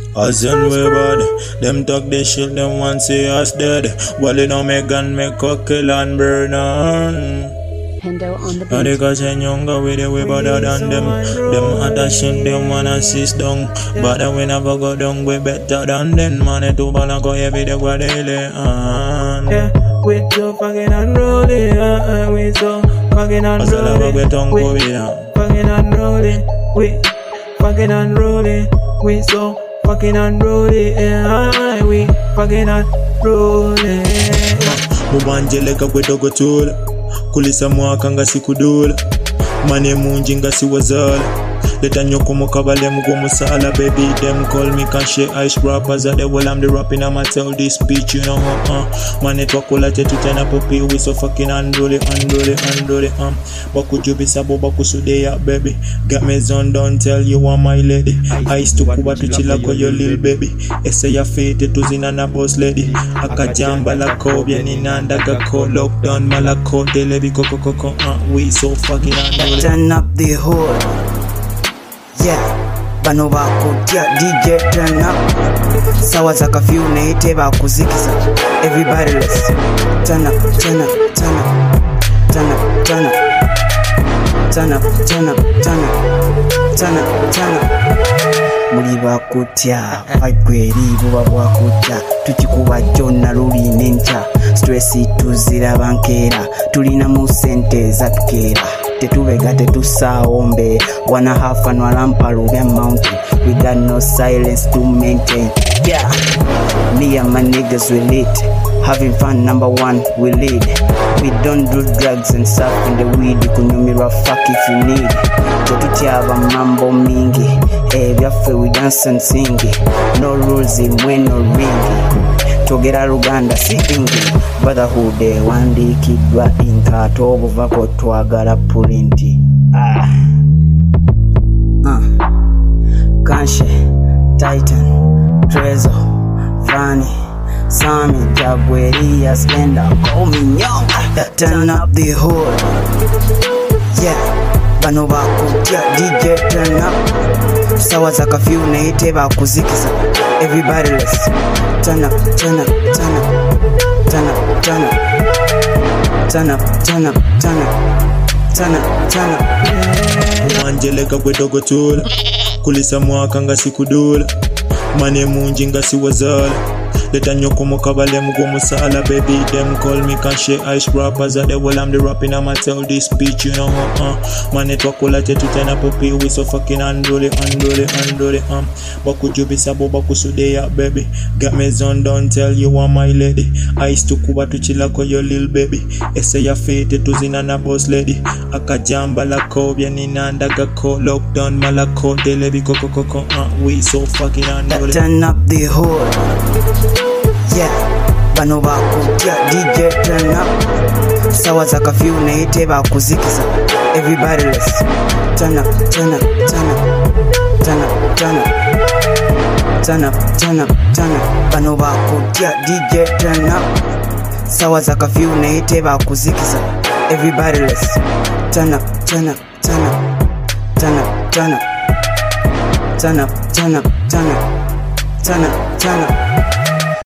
As in we bad, them talk this shit, them want say us dead. Well, you know me gun, me cockle and burn on. Hendo on the Now they beat. got saying younger with the way better than them. Them other shit, them wanna sit down. But then we never go down, we better than them. Man, it too bad, go every day, go daily on. Yeah, we so fucking unruly, we so fucking As I love unruly, we tongue we go with them. fucking unruly, we fucking unruly, we so fucking unruly, yeah, we fucking unruly. Mubanjeleka kwetogo tula kulisa mwaka nga sikudula mane munji nga siwazala leta nyoko mukabale mugwo musala baby them call me Kanshe ice rappers at the well I'm the rapping I'ma tell this bitch you know mane twakola tetu tena popi we so fucking unruly bakujubisa bo bakusudeya baby got me zone don't tell you I'm my lady ice to kuba tuchila kwa your little baby ese ya fete tuzina na boss lady akajamba la kobya ninanda gako lockdown malako telebi koko we so fucking unruly. Turn up the hood. Yeah, bano bakutya DJ turn up. Sawa za kafyu neite bakuzikiza. Everybody let's turn up, turn up, turn up, turn up, turn up, turn up, turn up, turn up, turn up, turn up. Muli bakutya, vibe buba bwakutya. Tukikuba jona luli nencha. Stressi tuzira bankera. Tulina mu sente zatukera. Tetubega tetusawombe 1.5 anwalampa Ruben Mountain. We got no silence to maintain. Yeah, me and my niggas we lit. Having fun, number one, we lead. We don't do drugs and stuff in the weed. Kunyumira fuck if you need. Tetutyaba mambo mingi. Byaffe we dance and sing. No rules in when no ringi. Togera Luganda si ingi. Brotherhood wandikidwa inkato obuvako twagala pulinti. Kanshe, Titan, Trezo, Vani, Sami, Jagweria, Slender, call me Nyonga. Turn up the hood. Yeah, bano bakutya DJ turn up. Sawa za kafyu neite bakuzikiza. Everybody let's turn up, turn up, turn up, turn up, turn up, turn up, turn up, turn up, turn up, turn up. Mubanjeleka kwetogo tula kulisa mwaka nga sikudula mane munji nga siwazala leta nyoko mukabale mugwo musala baby them call me Kanshe ice rappers at the well I'm the rapping I'ma tell this bitch you know mane twakola tetu tena popi we so fucking unruly bakujubisa bo bakusudeya baby got me zone don't tell you I'm my lady ice to kuba tuchila kwa your little baby ese ya fete tuzina na boss lady akajamba la kobya ninanda gako lockdown malako telebi koko we so fucking unruly. Turn up the hood. Yeah, bano bakutya DJ turn up. Sawa za kafyu neite bakuzikiza. Everybody let's turn up, turn up, turn up, turn up, turn up, turn up, turn up, turn up. Bano bakutya DJ turn up. Sawa za kafyu neite bakuzikiza. Everybody let's turn up, turn up, turn up, turn up, turn up, turn up, turn up, turn up, turn up, turn up.